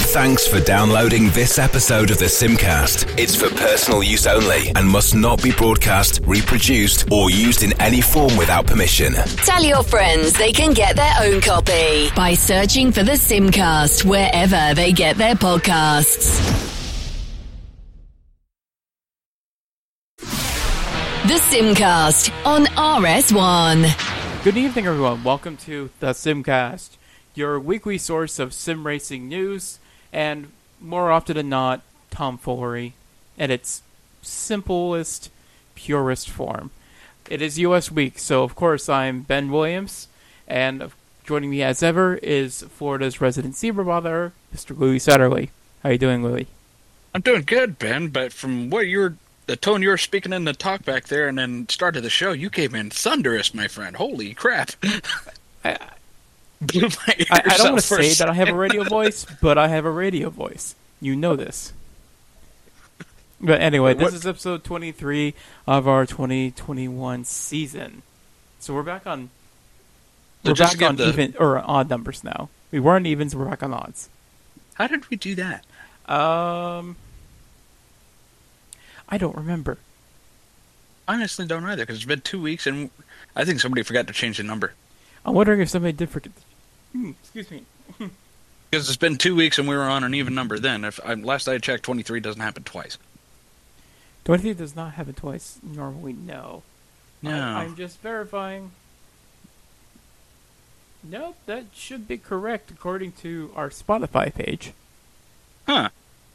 Thanks for downloading this episode of the Simcast. It's for personal use only and must not be broadcast, reproduced, or used in any form without permission. Tell your friends they can get their own copy by searching for the Simcast wherever they get their podcasts. The Simcast on RS1. Good evening, everyone. Welcome to the Simcast, your weekly source of sim racing news, and more often than not, tomfoolery at its simplest, purest form. It is US week, so of course I'm Ben Williams, and joining me as ever is Florida's resident zebra brother, Mr. Louis Satterley. How you doing, Louis? I'm doing good, Ben, but from what the tone you were speaking in the talk back there and then started the show, you came in thunderous, my friend. Holy crap. Blew my ears I don't want to say first. that I have a radio voice, but I have a radio voice. You know this. But anyway, this is episode 23 of our 2021 season. So we're back on even or odd numbers now. We were on evens, we're back on odds. How did we do that? I don't remember. Honestly, don't either, because it's been 2 weeks, and I think somebody forgot to change the number. I'm wondering if somebody did forget. Excuse me. Because it's been 2 weeks, and we were on an even number then. Last I checked, 23 doesn't happen twice. 23 does not happen twice normally, no. No. I'm just verifying. Nope, that should be correct according to our Spotify page. Huh.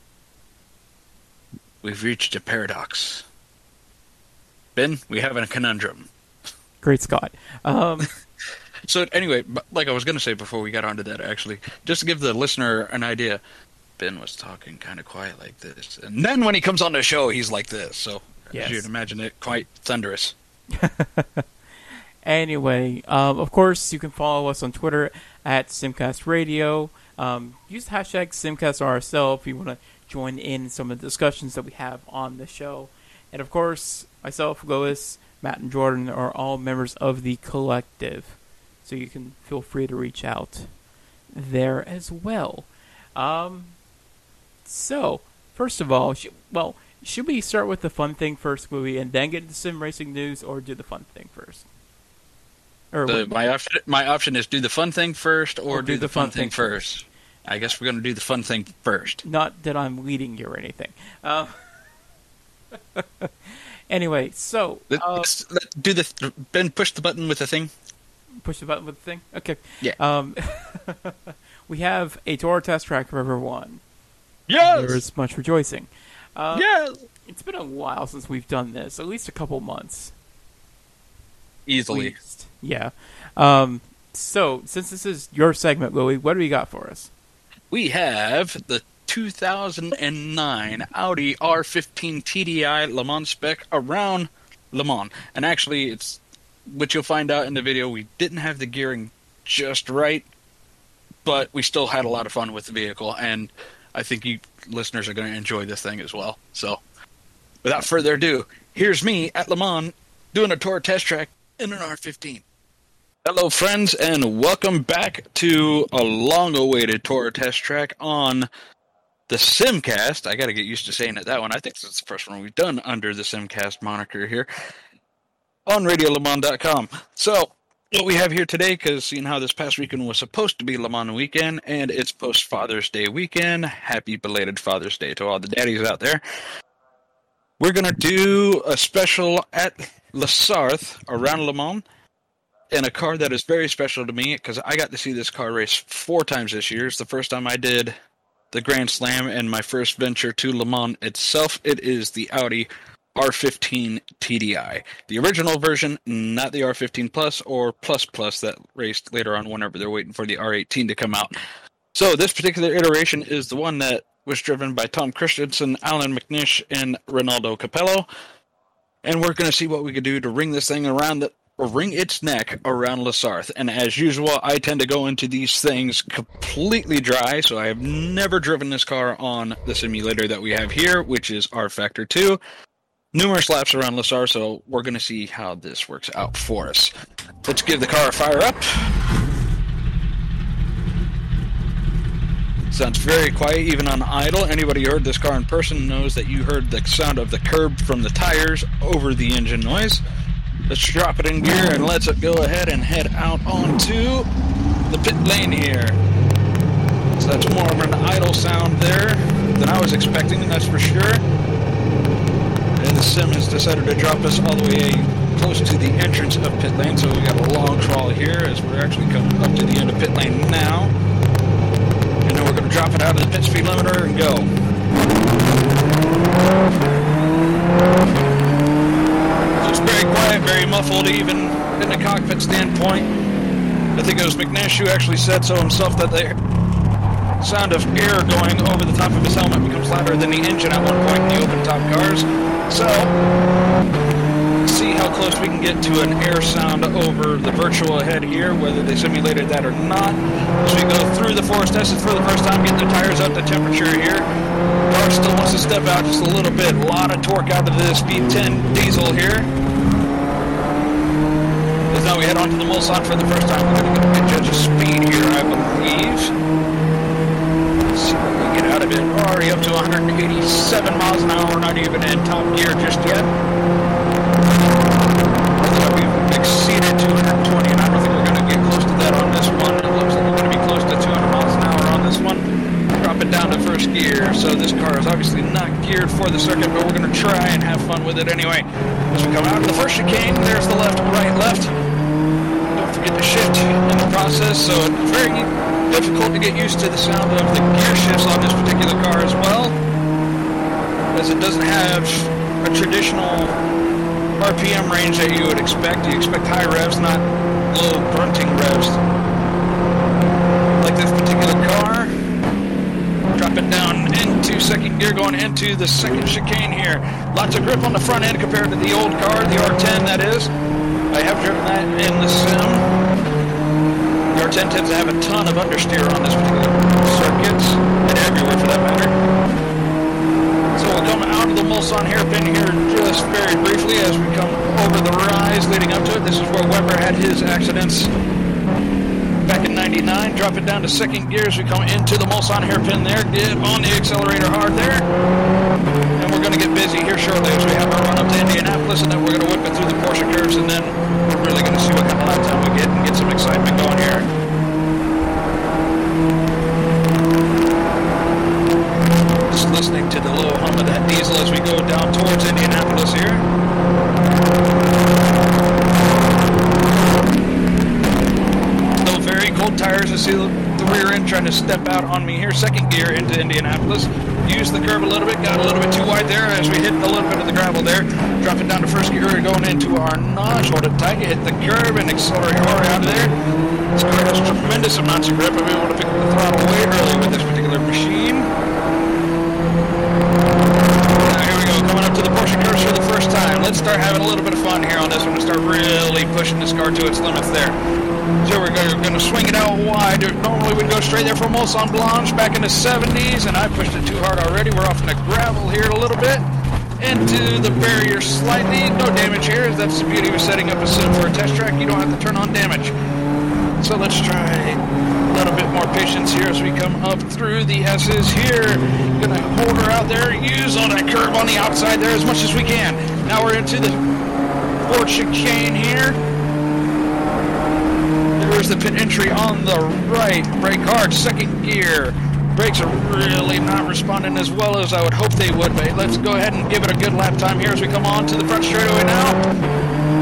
We've reached a paradox. Ben, we have a conundrum. Great Scott. So anyway, like I was going to say before we got onto that, actually, just to give the listener an idea, Ben was talking kind of quiet like this. And then when he comes on the show, he's like this. So yes. As you'd imagine it, quite thunderous. Anyway, of course, you can follow us on Twitter at Simcast Radio. Use the hashtag SimcastRSL if you want to join in some of the discussions that we have on the show. And of course, myself, Lois, Matt, and Jordan are all members of the collective. So you can feel free to reach out there as well. So, first of all, should we start with the fun thing first, Louie, and then get into sim racing news, or do the fun thing first? My option is do the fun thing first, or do the fun thing first. I guess we're going to do the fun thing first. Not that I'm leading you or anything. Anyway, so let's do the Ben. Push the button with the thing. Push the button with the thing. Okay. Yeah. We have a tour test track for everyone. Yes. There is much rejoicing. Yes. It's been a while since we've done this. At least a couple months. Easily. Yeah. So, since this is your segment, Louie, what do you got for us? We have the 2009 Audi R15 TDI Le Mans spec around Le Mans. And actually, it's what you'll find out in the video, we didn't have the gearing just right, but we still had a lot of fun with the vehicle, and I think you listeners are going to enjoy this thing as well. So, without further ado, here's me at Le Mans doing a tour test track in an R15. Hello, friends, and welcome back to a long-awaited tour test track on the Simcast. I got to get used to saying it that one. I think this is the first one we've done under the Simcast moniker here on RadioLeMans.com. So, what we have here today, because seeing how this past weekend was supposed to be Le Mans weekend, and it's post-Father's Day weekend, happy belated Father's Day to all the daddies out there. We're going to do a special at Le Sarthe around Le Mans, in a car that is very special to me, because I got to see this car race 4 times this year. It's the first time I did the Grand Slam and my first venture to Le Mans itself. It is the Audi R15 TDI. The original version, not the R15 Plus or Plus Plus that raced later on whenever they're waiting for the R18 to come out. So this particular iteration is the one that was driven by Tom Christensen, Alan McNish, and Ronaldo Capello. And we're going to see what we can do to ring this thing around ring its neck around Le Sarthe. And as usual, I tend to go into these things completely dry, so I have never driven this car on the simulator that we have here, which is R-Factor 2. Numerous laps around Le Sarthe, so we're going to see how this works out for us. Let's give the car a fire up. Sounds very quiet, even on idle. Anybody who heard this car in person knows that you heard the sound of the curb from the tires over the engine noise. Let's drop it in gear and let's go ahead and head out onto the pit lane here. So that's more of an idle sound there than I was expecting, that's for sure. And the sim has decided to drop us all the way close to the entrance of pit lane, so we got a long crawl here as we're actually coming up to the end of pit lane now. And then we're going to drop it out of the pit speed limiter and go. So it's very quiet, very muffled, even in the cockpit standpoint. I think it was McNish who actually said so himself that the sound of air going over the top of his helmet becomes louder than the engine at one point in the open-top cars. So, see how close we can get to an air sound over the virtual head here, whether they simulated that or not. As we go through the Forest S's for the first time, getting the tires up to temperature here. Car still wants to step out just a little bit. A lot of torque out of this V10 diesel here. As now we head onto the Mulsanne for the first time. We're going to get a good judge of speed here, I believe. See what we get out of it. We're already up to 187 miles an hour. We're not even in top gear just yet. We've exceeded 220, and I don't think we're going to get close to that on this one. It looks like we're going to be close to 200 miles an hour on this one. Drop it down to first gear. So this car is obviously not geared for the circuit, but we're going to try and have fun with it anyway. As we come out of the first chicane, there's the left, right, left. Don't forget to shift in the process, so it's very difficult to get used to the sound of the gear shifts on this particular car as well, as it doesn't have a traditional RPM range that you would expect. You expect high revs, not low grunting revs. Like this particular car. Drop it down into second gear, going into the second chicane here. Lots of grip on the front end compared to the old car, the R10 that is. I have driven that in the sim. The R10 tends to have a ton of understeer on this particular circuit, and everywhere for that matter. So we'll come out of the Mulsanne hairpin here just very briefly as we come over the rise leading up to it. This is where Weber had his accidents back in 99. Drop it down to second gear as we come into the Mulsanne hairpin there. Get on the accelerator hard there. And we're going to get busy here shortly as we have our run up to Indianapolis, and then we're going to whip it through the Porsche curves, and then we're really going to see what kind of lap time we get and get some excitement going here. Just listening to the low hum of that diesel as we go down towards Indianapolis here. Still very cold tires. I see the rear end trying to step out on me here. Second gear into Indianapolis. Use the curve a little bit. Got a little bit too wide there as we hit a little bit of the gravel there. Drop it down to first gear. Going into our notch. Hold it tight. You hit the curve and accelerate hard out of there. This car has tremendous amounts of grip. I'll be able to pick up the throttle way early with this particular machine. Coming up to the Porsche curves for the first time. Let's start having a little bit of fun here on this one and start really pushing this car to its limits there. So we're going to swing it out wide. Normally we'd go straight there from Mulsanne Blanche back in the 70s, and I pushed it too hard already. We're off in the gravel here a little bit. Into the barrier slightly. No damage here. That's the beauty of setting up a sim for a test track. You don't have to turn on damage. So let's try a little bit more patience here as we come up through the S's here. Gonna hold her out there, use on that curve on the outside there as much as we can. Now we're into the fourth chicane here. There's the pit entry on the right. Brake hard, second gear. Brakes are really not responding as well as I would hope they would, but let's go ahead and give it a good lap time here as we come on to the front straightaway now.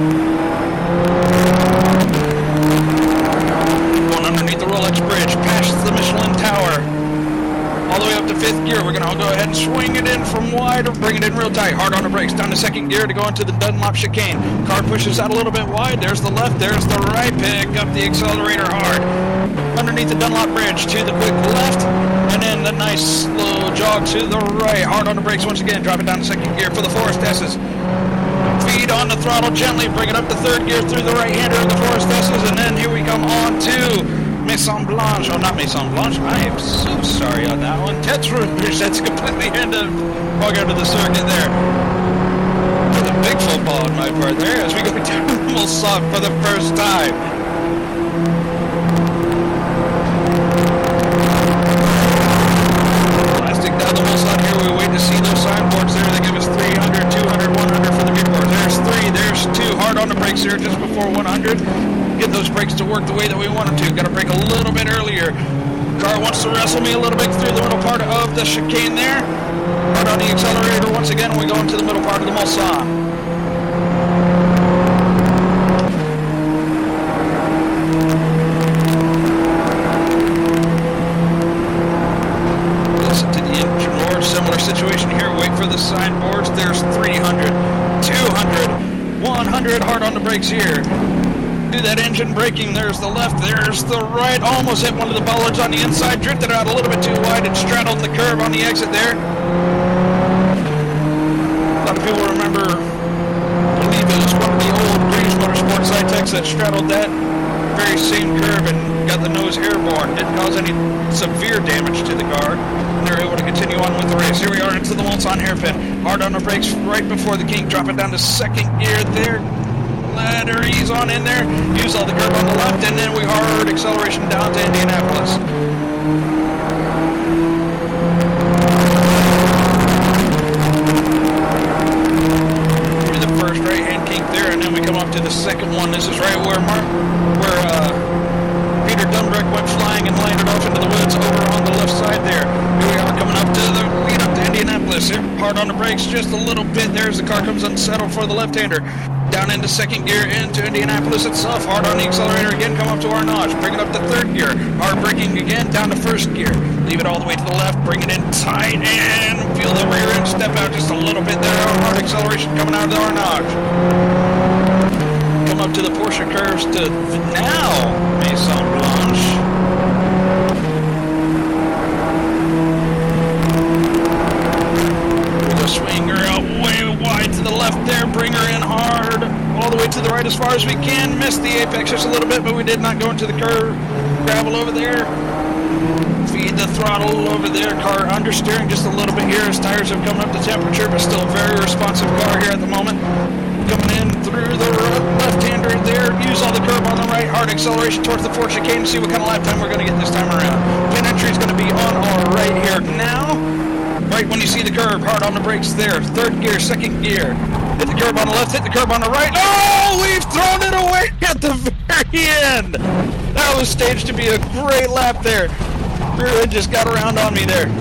Underneath the Rolex Bridge, past the Michelin Tower, all the way up to fifth gear. We're going to go ahead and swing it in from wide or bring it in real tight. Hard on the brakes, down to second gear to go into the Dunlop chicane. Car pushes out a little bit wide. There's the left, there's the right. Pick up the accelerator hard. Underneath the Dunlop Bridge to the quick left, and then the nice slow jog to the right. Hard on the brakes once again. Drop it down to second gear for the Forest S's. Feed on the throttle gently, bring it up to third gear through the right-hander of the Forest S's, and then here we come on to Maison Blanche. Oh, not Maison Blanche. I am so sorry on that one. Tete Rouge, that's completely end of walk out of the circuit there. That's a big football on my part there as we go down Mulsanne for the first time. 1 the way that we want them to. Got to brake a little bit earlier. Car wants to wrestle me a little bit through the middle part of the chicane there. Hard on the accelerator once again. We go into the middle part of the Mulsanne. Listen to the engine roar. Similar situation here. Wait for the signboards. There's 300, 200, 100. Hard on the brakes here. Do that engine braking. There's the left, there's the right. Almost hit one of the bollards on the inside. Drifted out a little bit too wide and straddled the curb on the exit there. A lot of people remember, I believe it was one of the old Breeze Motorsports Zytex that straddled that very same curb and got the nose airborne. Didn't cause any severe damage to the car. And they were able to continue on with the race. Here we are into the Mulsanne hairpin. Hard on the brakes right before the kink. Drop it down to second gear there. Let her ease on in there, use all the curb on the left, and then we hard acceleration down to Indianapolis. Through the first right-hand kink there, and then we come up to the second one. This is right where Peter Dunbreck went flying and landed off into the woods over on the left side there. Here we are coming up to the lead up to Indianapolis. Here, hard on the brakes just a little bit there as the car comes unsettled for the left-hander. Down into second gear into Indianapolis itself. Hard on the accelerator again, come up to Arnage. Bring it up to third gear. Hard braking again, down to first gear. Leave it all the way to the left. Bring it in tight and feel the rear end step out just a little bit there. Hard acceleration coming out of the Arnage. Come up to the Porsche curves to now Maison Blanche. Swing her out way wide to the left there, bring her in hard, all the way to the right as far as we can. Missed the apex just a little bit, but we did not go into the curve. Gravel over there. Feed the throttle over there. Car understeering just a little bit here as tires have come up to temperature, but still very responsive car here at the moment. Coming in through the left-hander there. Use all the curb on the right. Hard acceleration towards the Ford chicane. See what kind of lap time we're going to get this time around. Pin entry is going to be on our right here now. Right when you see the curb, hard on the brakes there. Third gear, second gear. Hit the curb on the left, hit the curb on the right. Oh, we've thrown it away at the very end. That was staged to be a great lap there. Rear end just got around on me there.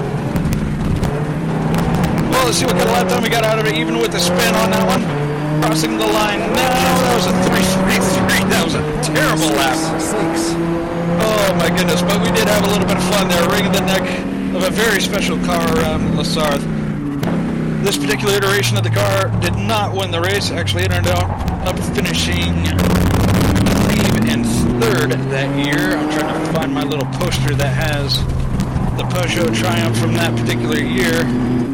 Well, let's see what kind of lap time we got out of it, even with the spin on that one. Crossing the line now. That was a 3.33. That was a terrible lap. Oh, my goodness. But we did have a little bit of fun there, wringing the neck of a very special car around La Sarthe. This particular iteration of the car did not win the race. Actually, it ended up finishing, I believe, in third that year. I'm trying to find my little poster that has the Peugeot Triumph from that particular year.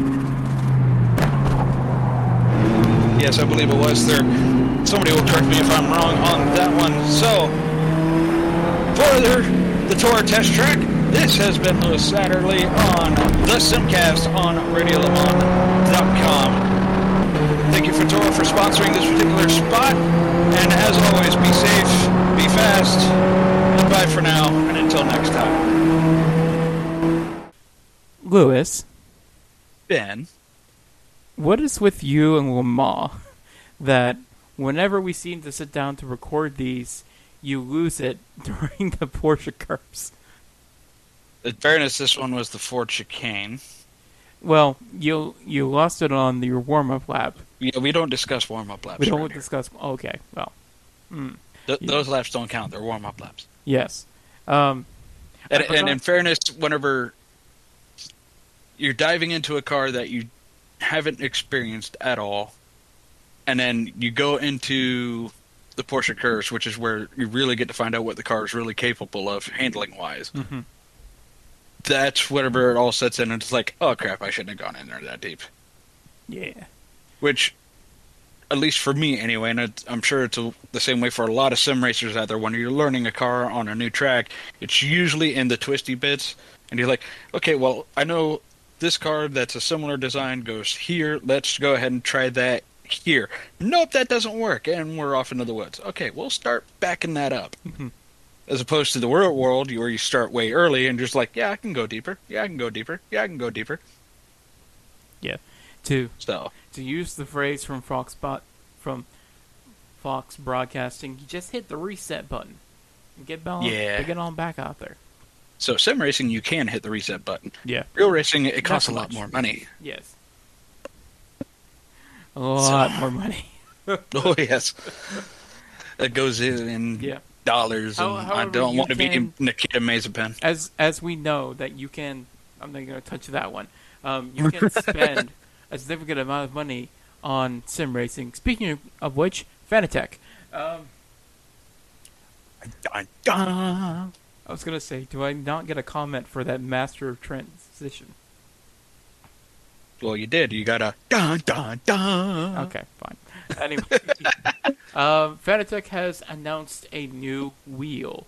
Yes, I believe it was third. Somebody will correct me if I'm wrong on that one. So, for the Tour Test Track, this has been Lewis Satterley on the Simcast on RadioLeMans.com. Thank you for Toro for sponsoring this particular spot. And as always, be safe, be fast, and bye for now, and until next time. Lewis. Ben. What is with you and Le Mans that whenever we seem to sit down to record these, you lose it during the Porsche curves? In fairness, this one was the Ford chicane. Well, you lost it on your warm-up lap. Yeah, we don't discuss warm-up laps. We don't discuss... Okay, well. Those laps don't count. They're warm-up laps. Yes. And in fairness, whenever you're diving into a car that you haven't experienced at all, and then you go into the Porsche curves, which is where you really get to find out what the car is really capable of handling-wise. Mm-hmm. That's whenever it all sets in, and it's like, oh crap, I shouldn't have gone in there that deep. Yeah. Which, at least for me anyway, and I'm sure it's the same way for a lot of sim racers out there, when you're learning a car on a new track, it's usually in the twisty bits, and you're like, okay, well, I know this car that's a similar design goes here, let's go ahead and try that here. Nope, that doesn't work, and we're off into the woods. Okay, we'll start backing that up. Mm-hmm. As opposed to the real world, where you start way early and just like, yeah, I can go deeper. Yeah, I can go deeper. Yeah, I can go deeper. Yeah. To use the phrase from Fox Broadcasting, you just hit the reset button. Get on, Yeah. get on back out there. So sim racing, you can hit the reset button. Yeah. Real racing, it costs Not a lot much. more money. Yes. A lot more money. Oh yes, that goes in Yeah. dollars, and I However, don't you want to be can- Nikita Mazepin. As we know that you can, I'm not going to touch that one. You can spend a significant amount of money on sim racing. Speaking of which, Fanatec. I was going to say, do I not get a comment for that master of transition? Well, you did. You got a dun dun dun. Okay, fine. Anyway, Fanatec has announced a new wheel.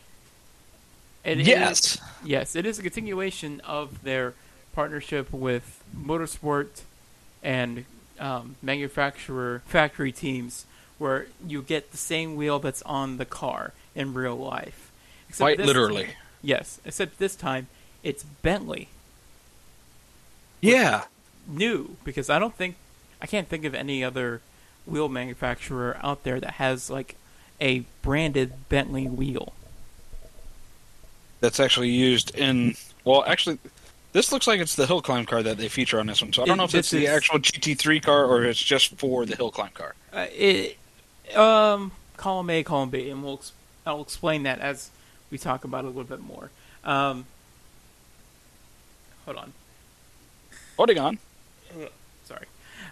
Yes. Yes, it is a continuation of their partnership with Motorsport and manufacturer factory teams, where you get the same wheel that's on the car in real life. Except Quite this literally. time- yes, except this time it's Bentley. Yeah. New, because I can't think of any other wheel manufacturer out there that has like a branded Bentley wheel. That's actually used in. Well, actually, this looks like it's the hill climb car that they feature on this one. So I don't know if it's the actual GT3 car or it's just for the hill climb car. Column A, column B, and I'll explain that as we talk about it a little bit more. Hold on. Holding on. Sorry.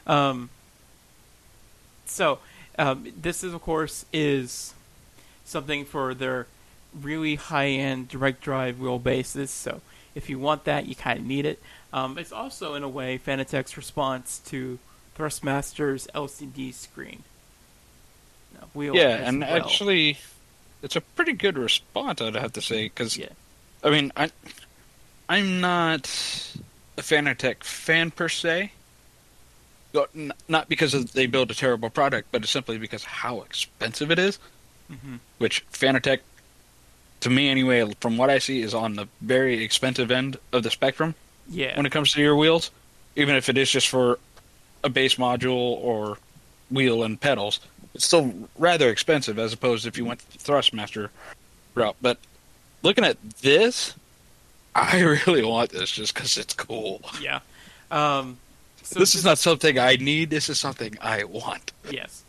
This is, of course, is something for their really high-end direct drive wheelbases. So if you want that, you kind of need it. It's also, in a way, Fanatec's response to Thrustmaster's LCD screen. Wheel Yeah, as and well. actually, it's a pretty good response, I'd have to say, because Yeah. I mean, I'm not a Fanatec fan per se. Not because they build a terrible product, but it's simply because how expensive it is. Mm-hmm. Which Fanatec, to me anyway, from what I see, is on the very expensive end of the spectrum Yeah. when it comes to your wheels. Even if it is just for a base module or wheel and pedals, it's still rather expensive as opposed to if you went the Thrustmaster route. But looking at this, I really want this just because it's cool. Yeah. So This is not something I need. This is something I want. Yes.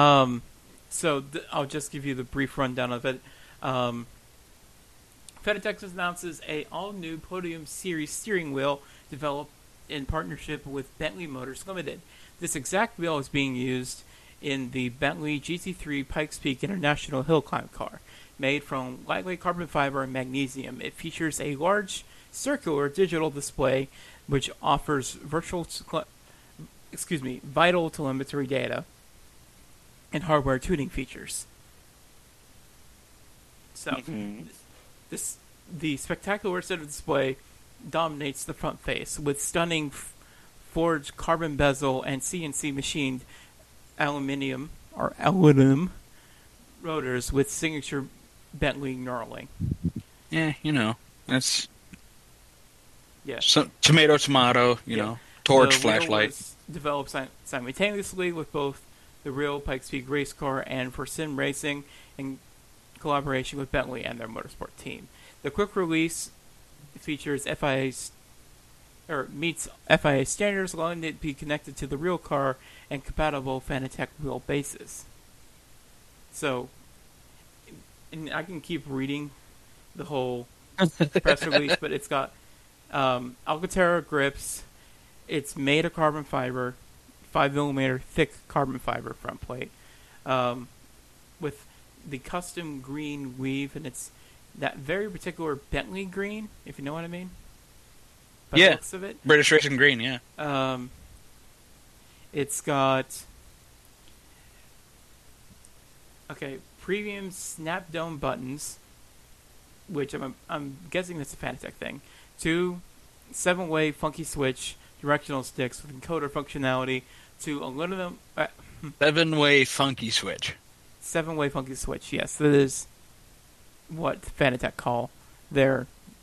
I'll just give you the brief rundown of it. Fanatec announces a all-new Podium Series steering wheel developed in partnership with Bentley Motors Limited. This exact wheel is being used in the Bentley GT3 Pikes Peak International Hill Climb car. Made from lightweight carbon fiber and magnesium, it features a large circular digital display which offers vital telemetry data and hardware tuning features. So, the spectacular set of display dominates the front face with stunning forged carbon bezel and CNC machined aluminum rotors with signature Bentley knurling. Yeah, that's Yeah. some tomato, you know, torch, The wheel flashlight. was developed simultaneously with both the real Pikes Peak race car and for sim racing in collaboration with Bentley and their motorsport team. The quick release features meets FIA standards, allowing it to be connected to the real car and compatible Fanatec wheel bases. So, and I can keep reading the whole press release, but it's got Alcantara grips. It's made of carbon fiber, 5mm thick carbon fiber front plate, with the custom green weave, and it's that very particular Bentley green, if you know what I mean. By the Yeah. looks of it. British Racing Green, yeah. It's got premium snap dome buttons, which I'm guessing that's a Fanatec thing. 2 7-way funky switch directional sticks with encoder functionality. 2 aluminum 7-way funky switch. 7-way funky switch. Yes, that is what Fanatec call their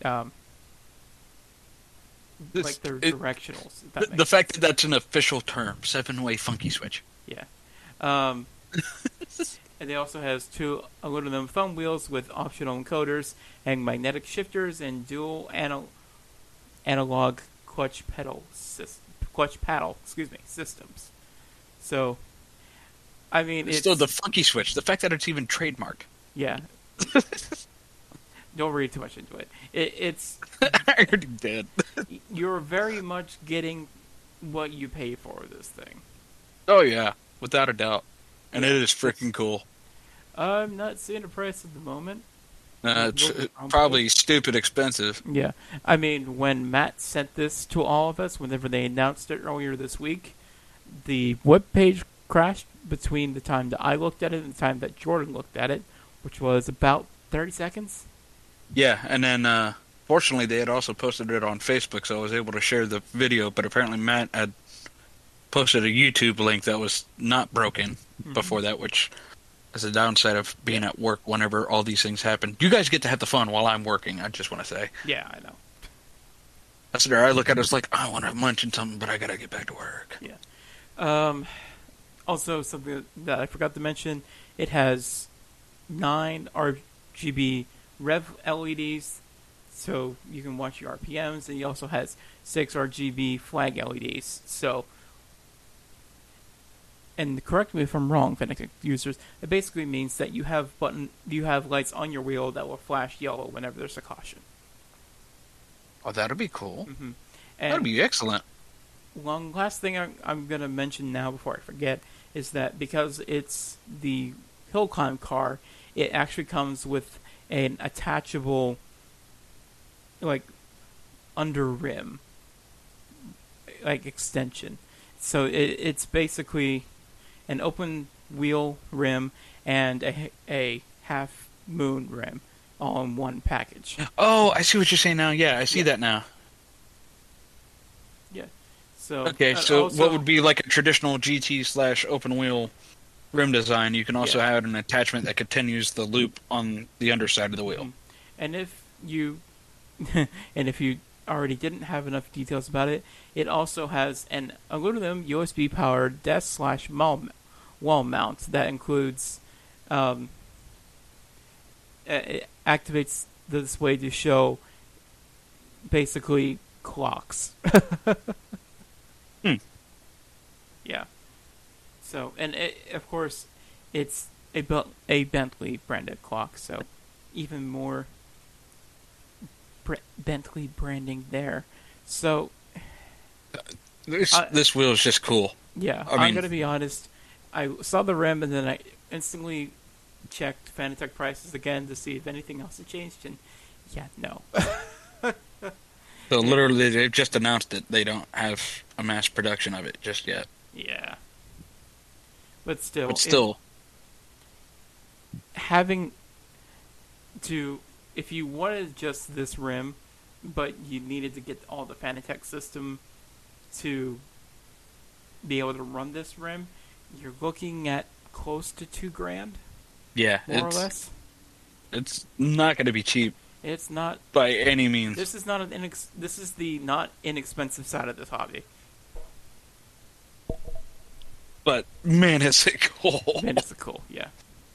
their directionals. If that The makes fact that that's an official term, 7-way funky switch. Yeah. And it also has 2 aluminum thumb wheels with optional encoders and magnetic shifters and dual analog clutch paddle systems. So, I mean, it's still the funky switch. The fact that it's even trademarked. Yeah. Don't read too much into it. It's I already did. You're very much getting what you pay for this thing. Oh yeah, without a doubt. And it is freaking cool. I'm not seeing a price at the moment. It's probably stupid expensive. Yeah. I mean, when Matt sent this to all of us, whenever they announced it earlier this week, the webpage crashed between the time that I looked at it and the time that Jordan looked at it, which was about 30 seconds. Yeah, and then fortunately they had also posted it on Facebook, so I was able to share the video, but apparently Matt had posted a YouTube link that was not broken before that, which is a downside of being at work whenever all these things happen. You guys get to have the fun while I'm working, I just want to say. Yeah, I know. That's there. I look at it, it's like, I want to mention something, but I got to get back to work. Yeah. Also, something that I forgot to mention, it has 9 RGB Rev LEDs, so you can watch your RPMs, and it also has 6 RGB flag LEDs. So, and correct me if I'm wrong, Fennec users, it basically means that you have lights on your wheel that will flash yellow whenever there's a caution. Oh, that'll be cool. Mm-hmm. That'll be excellent. One last thing I'm going to mention now before I forget is that because it's the hill climb car, it actually comes with an attachable, like, under rim, like, extension. So it's basically an open wheel rim and a half moon rim all in one package. Oh, I see what you're saying now. Yeah, I see that now. Yeah. So okay, so also, what would be like a traditional GT/open wheel rim design? You can also have an attachment that continues the loop on the underside of the wheel. And if you already didn't have enough details about it, it also has an aluminum USB powered desk/wall mount that includes it activates the display to show basically clocks. Yeah. So, and of course, it's a Bentley branded clock, so even more Bentley branding there. So this wheel is just cool. Yeah, I mean, I'm gonna be honest. I saw the rim and then I instantly checked Fanatec prices again to see if anything else had changed, and yeah, no. So literally, they've just announced that they don't have a mass production of it just yet. Yeah. But still, having to, if you wanted just this rim, but you needed to get all the Fanatec system to be able to run this rim, you're looking at close to $2,000. Yeah, more or less. It's not going to be cheap. It's not by any means. This is not this is the not inexpensive side of this hobby. But man, is it cool! Man, it's cool. Yeah.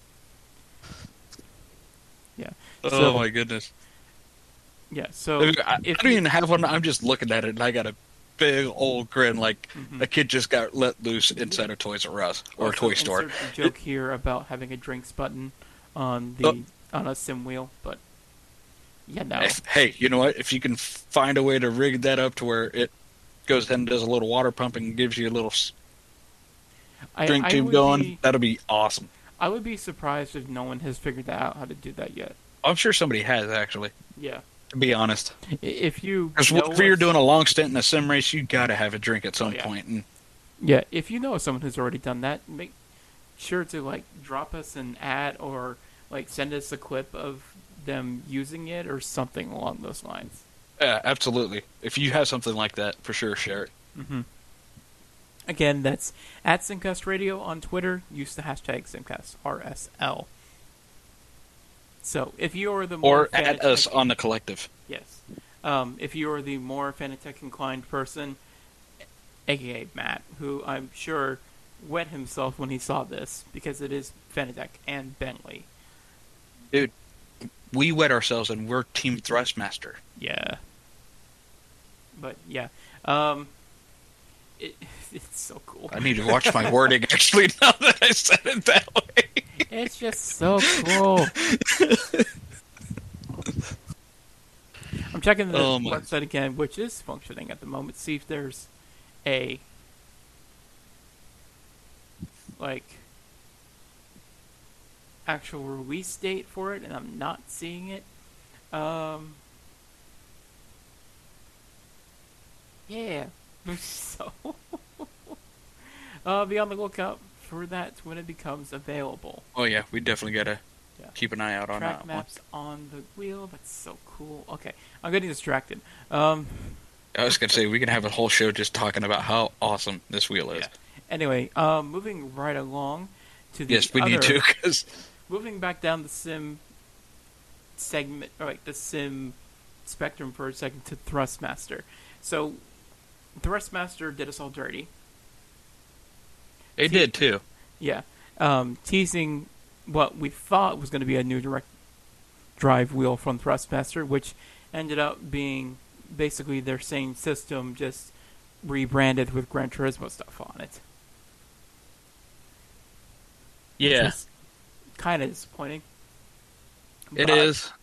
Yeah. Oh my goodness. Yeah. So I don't even have one. I'm just looking at it, and I got a big old grin, like a kid just got let loose inside a Toys R Us or a toy store. Insert the joke here about having a drinks button on the on a sim wheel, but yeah, no. Hey, you know what? If you can find a way to rig that up to where it goes ahead and does a little water pumping and gives you a little drink tube going, that'll be awesome. I would be surprised if no one has figured out how to do that yet. I'm sure somebody has, actually. Yeah. To be honest. If you... Because if you're doing a long stint in a sim race, you got to have a drink at some point. And yeah, if you know someone who's already done that, make sure to, like, drop us an ad or, like, send us a clip of them using it or something along those lines. Yeah, absolutely. If you have something like that, for sure, share it. Mm-hmm. Again, that's at Simcast Radio on Twitter. Use the hashtag SimcastRSL. So, if you are the more... Or at us on the collective. Yes. If you are the more Fanatec inclined person, a.k.a. Matt, who I'm sure wet himself when he saw this, because it is Fanatec and Bentley. Dude, we wet ourselves and we're Team Thrustmaster. Yeah. But, yeah. It's so cool. I need to watch my wording, actually, now that I said it that way. It's just so cool. I'm checking the website again, which is functioning at the moment. See if there's a actual release date for it, and I'm not seeing it. Yeah. So be on the lookout for that when it becomes available. Oh yeah, we definitely gotta keep an eye out on that Track maps one. on the wheel. That's so cool. Okay, I'm getting distracted. I was gonna say we can have a whole show just talking about how awesome this wheel is. Yeah. Anyway, moving right along to the yes, we need to, because moving back down the sim segment, or the sim spectrum for a second, to Thrustmaster. So, Thrustmaster did us all dirty. They did too. Yeah, teasing what we thought was going to be a new direct drive wheel from Thrustmaster, which ended up being basically their same system, just rebranded with Gran Turismo stuff on it. Yeah. Kind of disappointing. It is.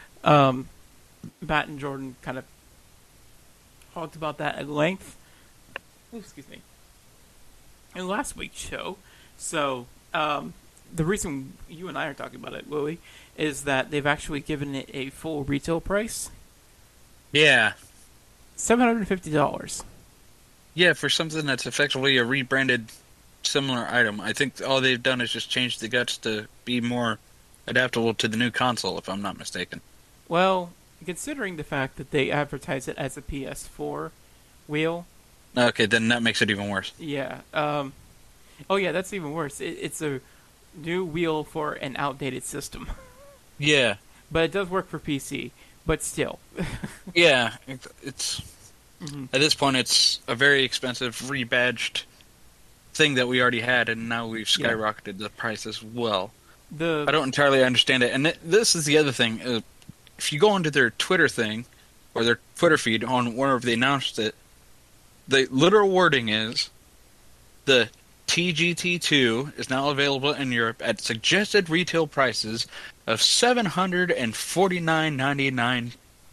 Matt and Jordan kind of talked about that at length. Ooh, excuse me. In last week's show. So, the reason you and I are talking about it, Willie, is that they've actually given it a full retail price. Yeah. $750. Yeah, for something that's effectively a rebranded similar item. I think all they've done is just change the guts to be more adaptable to the new console, if I'm not mistaken. Well, considering the fact that they advertise it as a PS4 wheel... Okay, then that makes it even worse. Yeah. Oh, yeah, that's even worse. It's a new wheel for an outdated system. Yeah. But it does work for PC, but still. Yeah, it's... Mm-hmm. At this point, it's a very expensive, rebadged thing that we already had, and now we've skyrocketed the price as well. I don't entirely understand it. And this is the other thing. If you go onto their Twitter thing, or their Twitter feed, on wherever they announced it, the literal wording is, the TGT2 is now available in Europe at suggested retail prices of €749.99.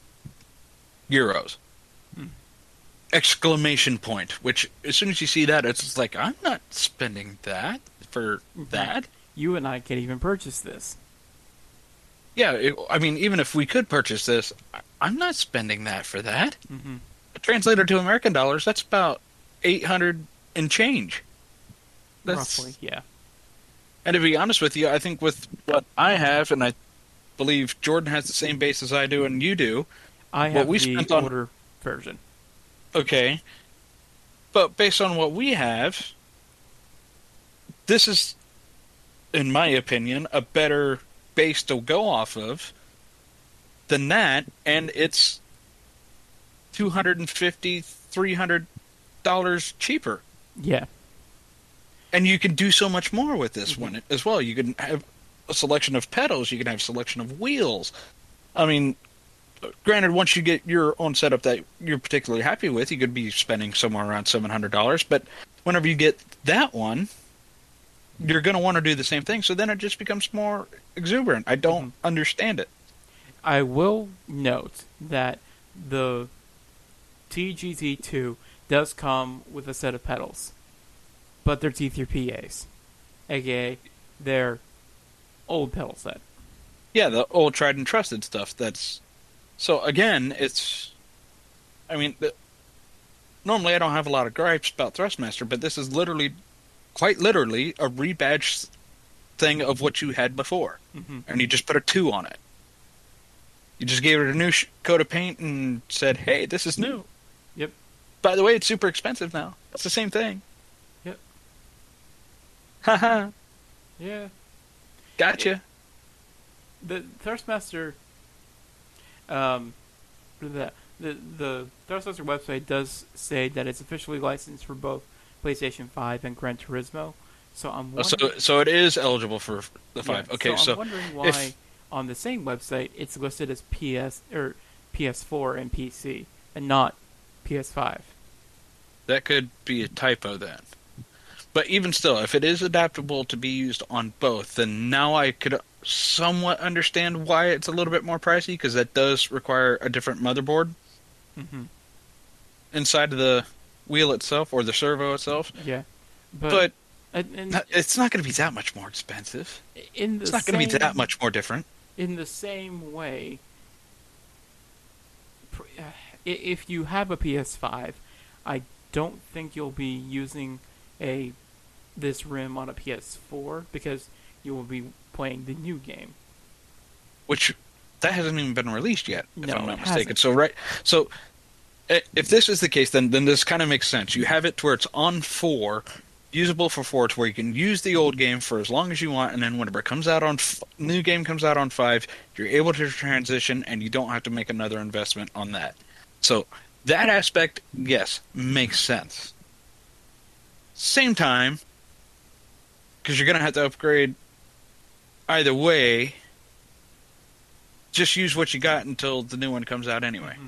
Exclamation point. Which, as soon as you see that, it's just like, I'm not spending that for that. You and I can't even purchase this. Yeah, I mean, even if we could purchase this, I'm not spending that for that. Mm-hmm. Translated to American dollars, that's about 800 and change. Roughly, yeah. And to be honest with you, I think with what I have, and I believe Jordan has the same base as I do and you do. I have the older version. Okay. But based on what we have, this is, in my opinion, a better base to go off of than that, and it's $250, $300 cheaper. Yeah. And you can do so much more with this one as well. You can have a selection of pedals. You can have a selection of wheels. I mean, granted, once you get your own setup that you're particularly happy with, you could be spending somewhere around $700. But whenever you get that one, you're going to want to do the same thing. So then it just becomes more exuberant. I don't understand it. I will note that the TGT2 does come with a set of pedals, but they're T3PAs, aka their old pedal set. Yeah, the old tried and trusted stuff. So again, it's... I mean, normally I don't have a lot of gripes about Thrustmaster, but this is quite literally, a rebadged thing of what you had before. Mm-hmm. And you just put a 2 on it. You just gave it a new coat of paint and said, hey, this is new. Yep. By the way, it's super expensive now. It's the same thing. Yep. Haha. Yeah. Gotcha. The Thrustmaster... the Thrustmaster website does say that it's officially licensed for both PlayStation 5 and Gran Turismo. So I'm wondering, so it is eligible for the 5. yeah, Okay, so I'm wondering why on the same website it's listed as PS4 and PC and not PS5. that could be a typo then. But even still, if it is adaptable to be used on both, then now I could somewhat understand why it's a little bit more pricey, because that does require a different motherboard inside of the wheel itself or the servo itself. Yeah, but it's not going to be that much more expensive. It's not going to be that much more different. In the same way, if you have a PS5, I don't think you'll be using this RIM on a PS4 because you will be playing the new game. Which, that hasn't even been released yet, if No, I'm not it mistaken. hasn't. So if this is the case, then this kind of makes sense. You have it to where it's on 4, usable for 4, to where you can use the old game for as long as you want, and then whenever it comes out on new game comes out on 5, you're able to transition, and you don't have to make another investment on that. So that aspect, yes, makes sense. Same time, because you're going to have to upgrade either way, just use what you got until the new one comes out anyway. Mm-hmm.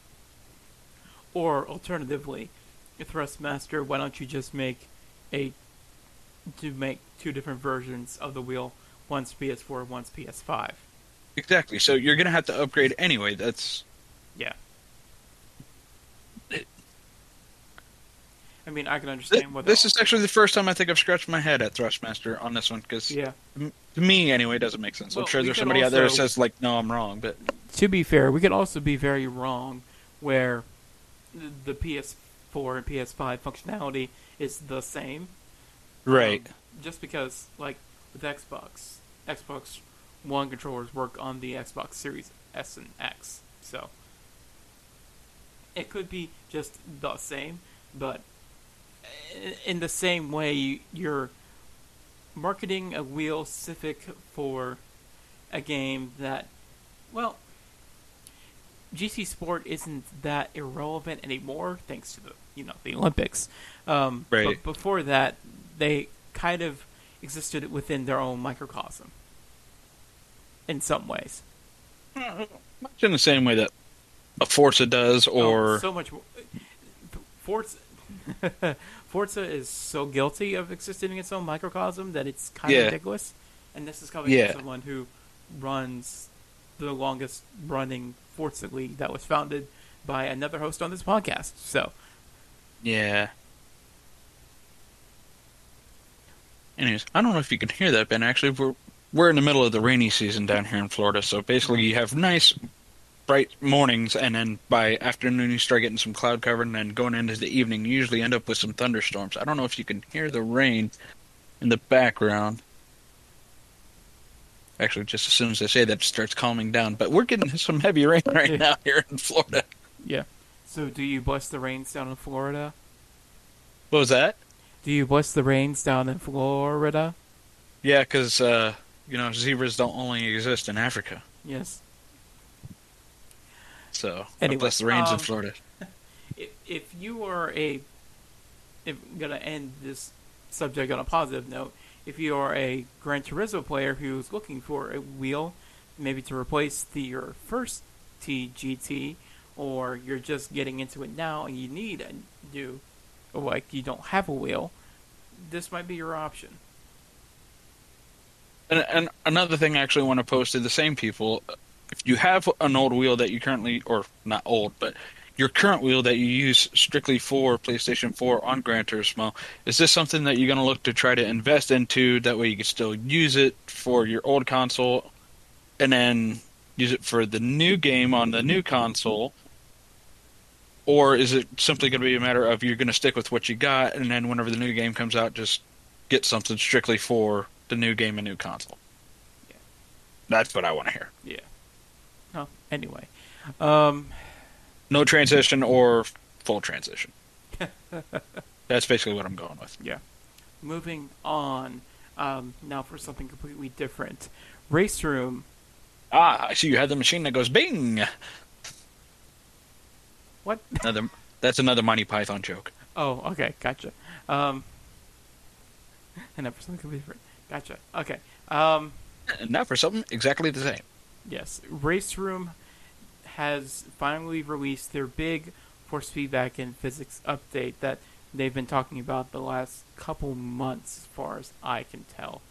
Or alternatively, Thrustmaster, why don't you just make two different versions of the wheel, one's PS4, one's PS5. Exactly. So you're going to have to upgrade anyway. Yeah. I mean, I can understand what this is actually the first time I think I've scratched my head at Thrustmaster on this one, because to me, anyway, it doesn't make sense. Well, I'm sure there's somebody out there that says, like, no, I'm wrong. But to be fair, we could also be very wrong where the PS4 and PS5 functionality is the same. Right. Just because, like, with Xbox One controllers work on the Xbox Series S and X. So it could be just the same, but in the same way, you're marketing a wheel specific for a game that, well, GC Sport isn't that irrelevant anymore thanks to the Olympics. Right. But before that, they kind of existed within their own microcosm in some ways. Much in the same way that a Forza does, or so much more. Forza is so guilty of existing in its own microcosm that it's kind of ridiculous. And this is coming from someone who runs the longest running Forza League that was founded by another host on this podcast. So, yeah. Anyways, I don't know if you can hear that, Ben. Actually, we're in the middle of the rainy season down here in Florida, so basically you have nice, bright mornings, and then by afternoon you start getting some cloud cover, and then going into the evening you usually end up with some thunderstorms. I don't know if you can hear the rain in the background. Actually, just as soon as I say that, it starts calming down. But we're getting some heavy rain right now here in Florida. Yeah. So do you bless the rains down in Florida? What was that? Do you bless the rains down in Florida? Yeah, because, zebras don't only exist in Africa. Yes. So, anyway, I bless the rains in Florida. If you are if I'm going to end this subject on a positive note, if you are a Gran Turismo player who's looking for a wheel, maybe to replace your first TGT, or you're just getting into it now and you need a new, or like you don't have a wheel, this might be your option. And another thing I actually want to post to the same people, if you have an old wheel that you currently, or not old, but your current wheel that you use strictly for PlayStation 4 on Gran Turismo, is this something that you're going to look to try to invest into? That way you can still use it for your old console and then use it for the new game on the new console? Or is it simply going to be a matter of you're going to stick with what you got, and then whenever the new game comes out, just get something strictly for the new game and new console? Yeah. That's what I want to hear. Yeah. Oh, anyway. No transition or full transition. That's basically what I'm going with. Yeah. Moving on. Now for something completely different. Race Room. I see you have the machine that goes bing. What? That's another Monty Python joke. Oh, okay, gotcha. And now for something completely different. Gotcha. Okay. And now for something exactly the same. Yes, Race Room has finally released their big force feedback and physics update that they've been talking about the last couple months, as far as I can tell.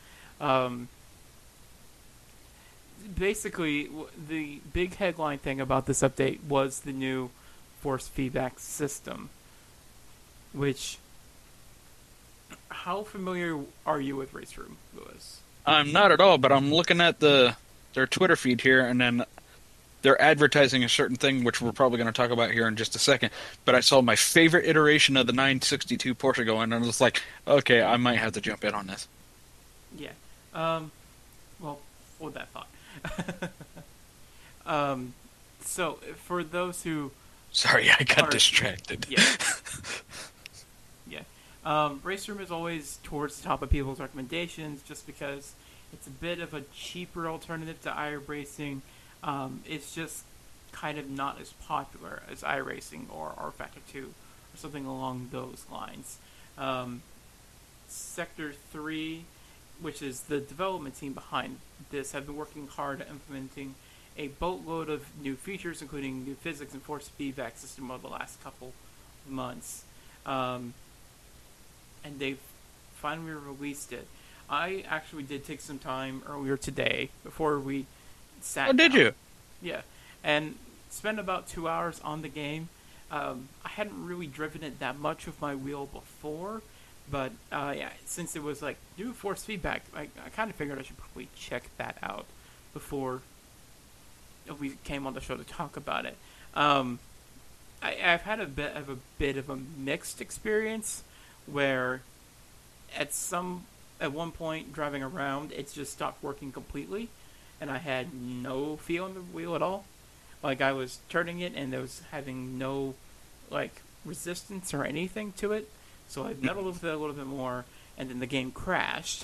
Basically, the big headline thing about this update was the new force feedback system, which... How familiar are you with Race Room, Lewis? I'm not at all, but I'm looking at their Twitter feed here, and then they're advertising a certain thing, which we're probably going to talk about here in just a second. But I saw my favorite iteration of the 962 Porsche going, and I was like, okay, I might have to jump in on this. Yeah. Well, hold that thought. So, for those who... Sorry, I got distracted. Yeah. Race Room is always towards the top of people's recommendations just because it's a bit of a cheaper alternative to iRacing. It's just kind of not as popular as iRacing or rFactor 2 or something along those lines. Sector 3, which is the development team behind this, have been working hard at implementing a boatload of new features, including new physics and force feedback system over the last couple months. And they've finally released it. I actually did take some time earlier today before we sat down. Did you? Yeah, and spent about 2 hours on the game. I hadn't really driven it that much with my wheel before, but yeah, since it was like new force feedback, I kind of figured I should probably check that out before we came on the show to talk about it. I've had a bit of a mixed experience where at one point driving around it just stopped working completely and I had no feel on the wheel at all. Like I was turning it and it was having no like resistance or anything to it. So I meddled with it a little bit more and then the game crashed.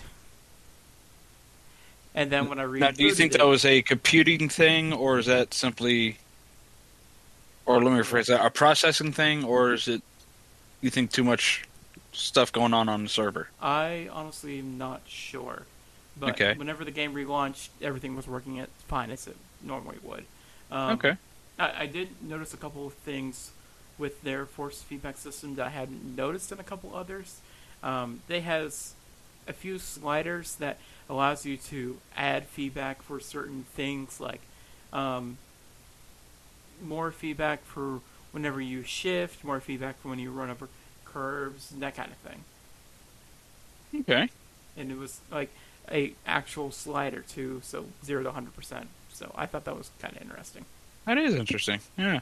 And then when I rebooted now, do you think that was a computing thing, or is that simply, or let me rephrase that, a processing thing, or is it you think too much stuff going on the server? I honestly am not sure. But okay. Whenever the game relaunched, everything was working fine as it normally would. Okay. I did notice a couple of things with their force feedback system that I hadn't noticed in a couple others. They has a few sliders that allows you to add feedback for certain things, like more feedback for whenever you shift, more feedback for when you run over curves, that kind of thing. Okay. And it was like a actual slider too, so 0 to 100%. So I thought that was kind of interesting. That is interesting. Yeah.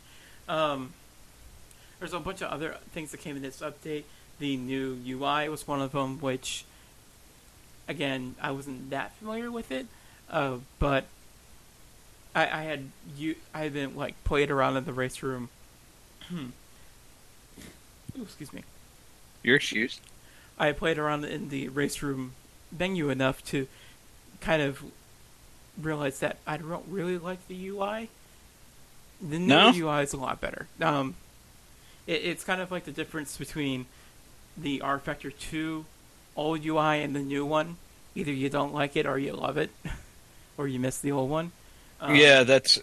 There's a bunch of other things that came in this update. The new UI was one of them, which, again, I wasn't that familiar with it, but I had been like played around in the race room. Ooh, excuse me. You're excused. I played around in the race room menu enough to kind of realize that I don't really like the UI. The new UI is a lot better. It's kind of like the difference between the rFactor 2 old UI and the new one. Either you don't like it or you love it, or you miss the old one. Yeah, that's...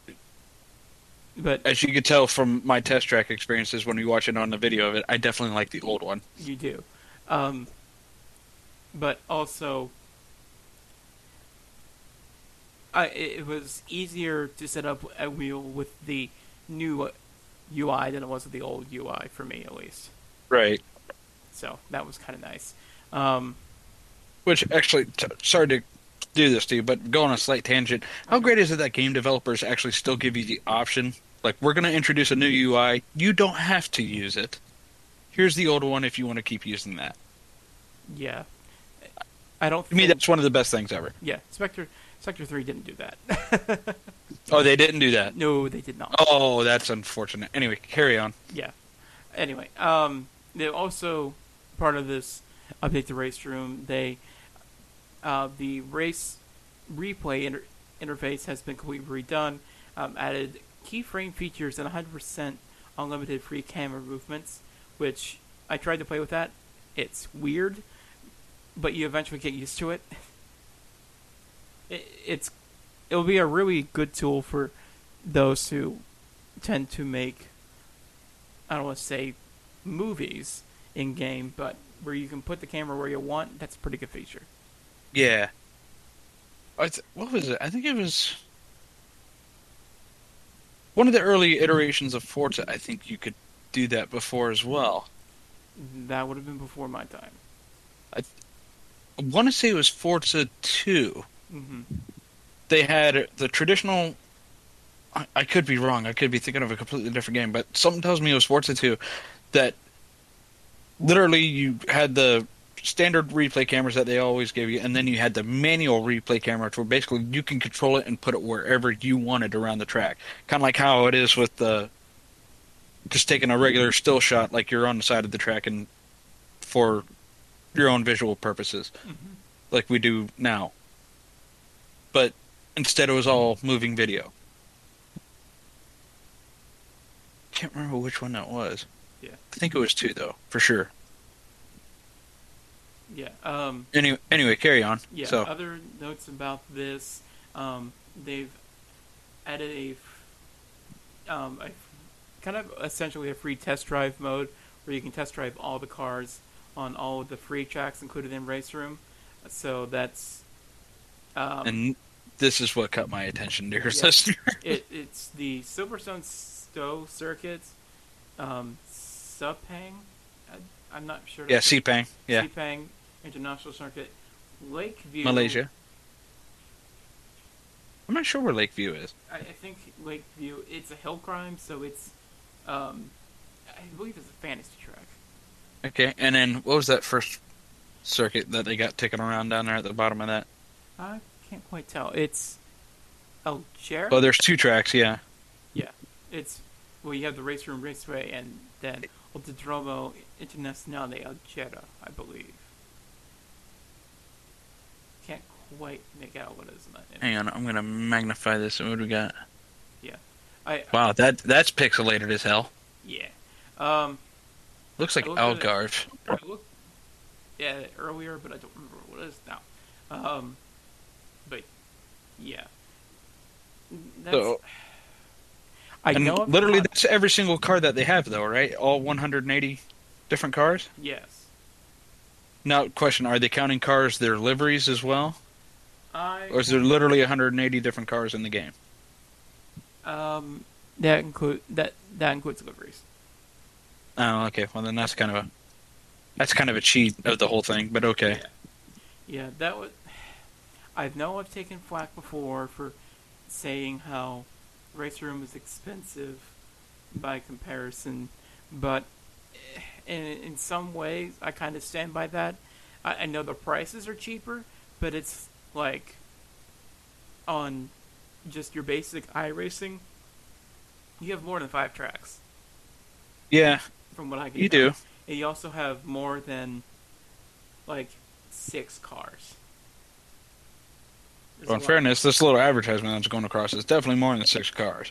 But as you could tell from my test track experiences when we watch it on the video of it, I definitely like the old one. You do. But also, it was easier to set up a wheel with the new UI than it was with the old UI, for me at least. Right. So that was kind of nice. Which, actually, sorry to do this to you, but go on a slight tangent. How great is it that game developers actually still give you the option? Like, we're going to introduce a new UI. You don't have to use it. Here's the old one if you want to keep using that. Yeah. I don't To me, that's one of the best things ever. Yeah, Sector 3 didn't do that. Oh, they didn't do that? No, they did not. Oh, that's unfortunate. Anyway, carry on. Yeah. Anyway, they also, part of this update to Race Room, the race replay interface has been completely redone, added keyframe features and 100% unlimited free camera movements, which I tried to play with that. It's weird, but you eventually get used to it. It'll be a really good tool for those who tend to make, I don't want to say movies in game, but where you can put the camera where you want. That's a pretty good feature. Yeah. What was it? I think it was one of the early iterations of Forza. I think you could do that before as well. That would have been before my time. I want to say it was Forza 2. Mm-hmm. They had the traditional... I could be wrong. I could be thinking of a completely different game, but something tells me it was Forza 2 that literally you had the standard replay cameras that they always gave you, and then you had the manual replay camera where basically you can control it and put it wherever you wanted around the track. Kind of like how it is with the just taking a regular still shot like you're on the side of the track and for your own visual purposes, like we do now. But instead it was all moving video. Can't remember which one that was. Yeah. I think it was 2 though, for sure. Yeah. Anyway, carry on. Yeah. So. Other notes about this, they've added a kind of essentially a free test drive mode where you can test drive all the cars on all of the free tracks included in Race Room. So that's. And this is what caught my attention, dear Yeah. listener. It's the Silverstone Stowe Circuit, Sepang. I'm not sure. Yeah, Sepang. Yeah. Sepang International Circuit, Lakeview, Malaysia. I'm not sure where Lakeview is. I think Lakeview. It's a hill climb, so it's. I believe it's a fantasy track. Okay, and then what was that first circuit that they got ticking around down there at the bottom of that? I can't quite tell. It's Algera. Oh, there's 2 tracks. Yeah. Yeah, it's you have the Race Room Raceway and then Autodromo Internazionale Algera, I believe. Can't quite make out what it is in that image. Hang on, I'm gonna magnify this. What do we got? Yeah, Wow, that's pixelated as hell. yeah. Looks like I looked at it- Algarve. I looked at it earlier, but I don't remember what it is now. But yeah, that's. So, I and know. I've literally, got- that's every single car that they have, though, right? All 180 different cars. Yes. Now, question: are they counting cars their liveries as well, or is there literally 180 different cars in the game? That includes liveries. Oh, okay. Well, then that's kind of a cheat of the whole thing. But okay. Yeah, that was. I know I've taken flack before for saying how Race Room is expensive by comparison, but in some ways I kind of stand by that. I know the prices are cheaper, but it's like on just your basic iRacing, you have more than 5 tracks. Yeah, From what I can you tell. do. And you also have more than like 6 cars. There's Well, a in lot. fairness, this little advertisement that's going across is definitely more than 6 cars.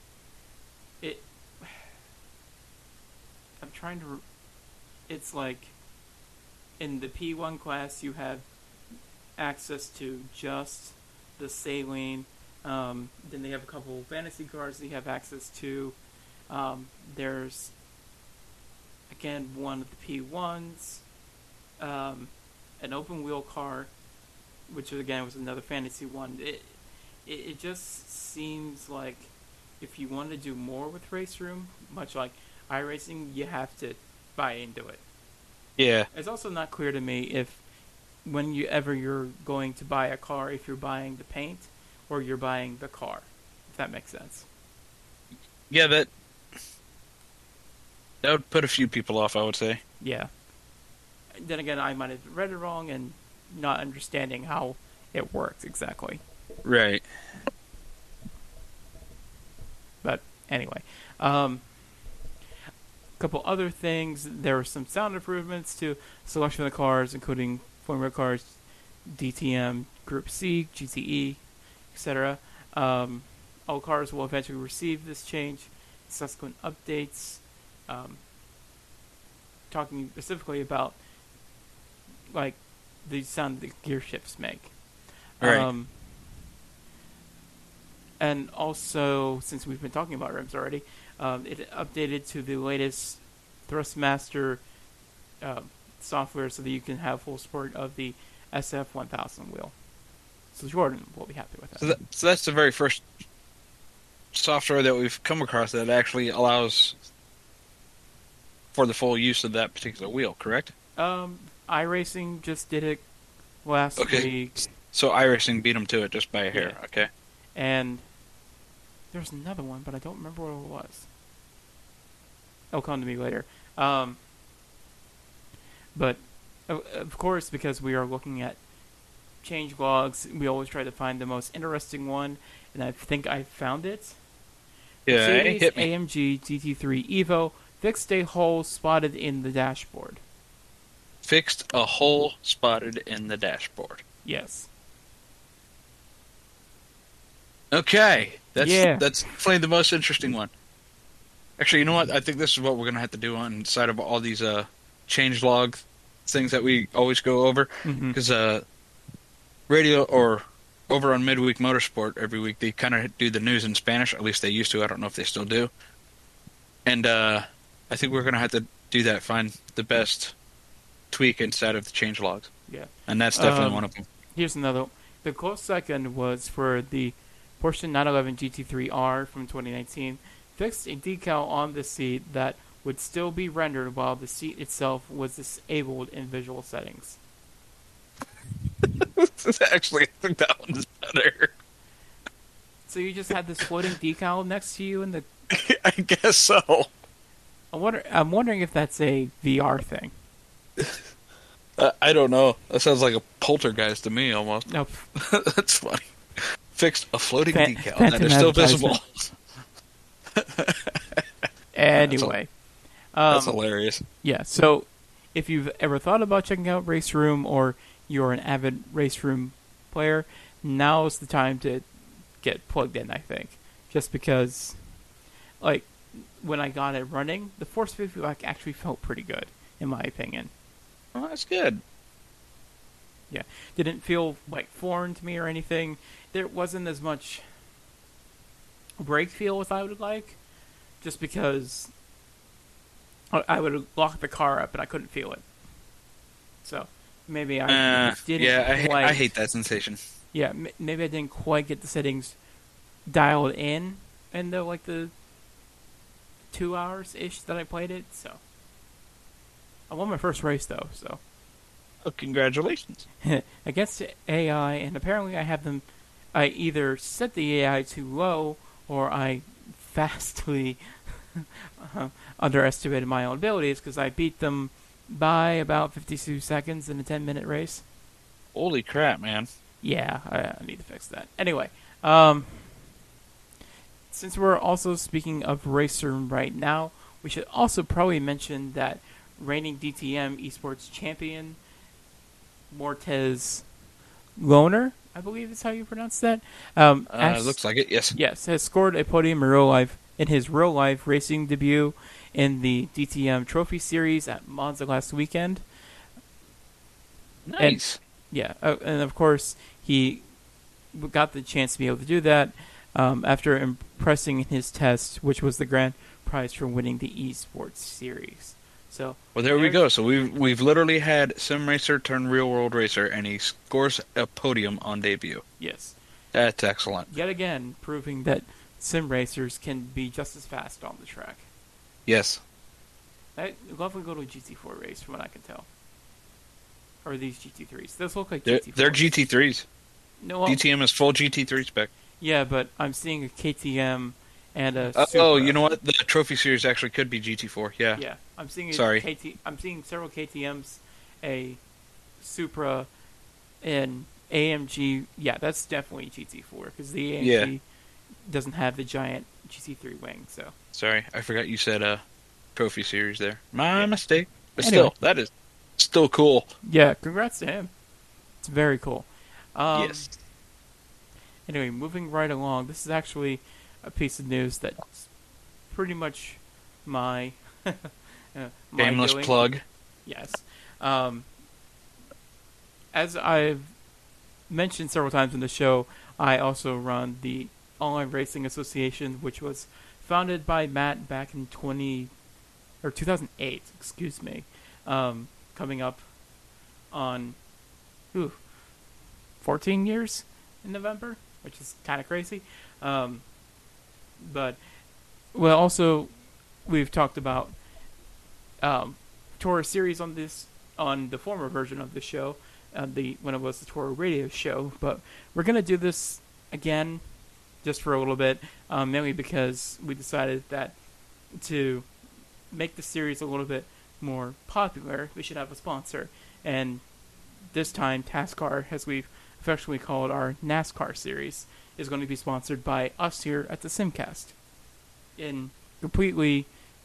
I'm trying to. It's like in the P1 class, you have access to just the saline. Then they have a couple fantasy cars that you have access to. There's again one of the P1s, an open wheel car, which again was another fantasy one. It just seems like if you want to do more with Race Room, much like iRacing, you have to buy into it. Yeah. It's also not clear to me if you're going to buy a car, if you're buying the paint or you're buying the car, if that makes sense. Yeah, that would put a few people off, I would say. Yeah. Then again, I might have read it wrong and not understanding how it works exactly. Right. But anyway, a couple other things. There were some sound improvements to selection of the cars, including Formula cars, DTM, Group C, GTE, etc. All cars will eventually receive this change. Subsequent updates. talking specifically about like the sound the gear shifts make. Right. And also, since we've been talking about rims already, it updated to the latest Thrustmaster software so that you can have full support of the SF1000 wheel. So Jordan will be happy with that. So that's the very first software that we've come across that actually allows for the full use of that particular wheel, correct? iRacing just did it last week. So iRacing beat them to it just by a hair, okay? And there's another one, but I don't remember what it was. It'll come to me later. But, of course, because we are looking at change logs, we always try to find the most interesting one, and I think I found it. Yeah, Mercedes hit me. AMG GT3 Evo fixed a hole spotted in the dashboard. Fixed a hole spotted in the dashboard. Yes. Okay, that's Yeah. definitely the most interesting one. Actually, you know what? I think this is what we're gonna have to do on side of all these change log things that we always go over, because radio or over on Midweek Motorsport every week they kind of do the news in Spanish. At least they used to. I don't know if they still do. And I think we're gonna have to do that. Find the best tweak inside of the change logs. Yeah. And that's definitely one of them. Here's another. The close second was for the Porsche 911 GT3R from 2019. Fixed a decal on the seat that would still be rendered while the seat itself was disabled in visual settings. Actually, I think that one's better. So you just had this floating decal next to you in the... I guess so. I'm wondering if that's a VR thing. I don't know. That sounds like a poltergeist to me, almost. Nope. That's funny. Fixed a floating decal Phantom that is still visible. Anyway. That's hilarious. Yeah, so if you've ever thought about checking out Race Room or you're an avid Race Room player, now's the time to get plugged in, I think. Just because, like, when I got it running, the force feedback actually felt pretty good, in my opinion. Oh, that's good. Yeah. Didn't feel, like, foreign to me or anything. There wasn't as much brake feel as I would like, just because I would lock the car up and I couldn't feel it. So, maybe I didn't quite... I hate that sensation. Yeah, maybe I didn't quite get the settings dialed in the, like, the 2 hours-ish that I played it, so... I won my first race, though, so... Oh, congratulations. Against AI, and apparently I have them... I either set the AI too low, or I vastly underestimated my own abilities, because I beat them by about 52 seconds in a 10-minute race. Holy crap, man. Yeah, I need to fix that. Anyway, since we're also speaking of Racer right now, we should also probably mention that reigning DTM esports champion Mortez Lohner, I believe is how you pronounce that. Looks like it, yes. Yes, has scored a podium in his real life racing debut in the DTM Trophy Series at Monza last weekend. Nice. And of course he got the chance to be able to do that after impressing in his test, which was the grand prize for winning the esports series. So, well, there we go. So we've literally had sim racer turn real world racer, and he scores a podium on debut. Yes, that's excellent. Yet again, proving that sim racers can be just as fast on the track. Yes. I'd love to go to a GT4 race, from what I can tell. Or these GT3s. Those look like GT4s. GT4s. They're GT3s. No, DTM is full GT3 spec. Yeah, but I'm seeing a KTM and a Oh, Supra. you know what? The Trophy Series actually could be GT4. Yeah. Yeah, I'm seeing I'm seeing several KTMs, a Supra, and AMG. Yeah, that's definitely GT4 because the AMG doesn't have the giant GT3 wing. So sorry, I forgot you said Trophy Series there. My mistake. But anyway. Still, that is still cool. Yeah, congrats to him. It's very cool. Yes. Anyway, moving right along. This is actually a piece of news that's pretty much my my Shameless doing. plug. Yes. As I've mentioned several times in the show, I also run the Online Racing Association, which was founded by Matt back in 2008. Excuse me. Coming up on 14 years in November, which is kind of crazy. But also we've talked about Toro series on the former version of the show, when it was the Toro radio show. But we're gonna do this again, just for a little bit, mainly because we decided that to make the series a little bit more popular, we should have a sponsor. And this time, TASCAR, as we've affectionately called our NASCAR series, is going to be sponsored by us here at the Simcast, in completely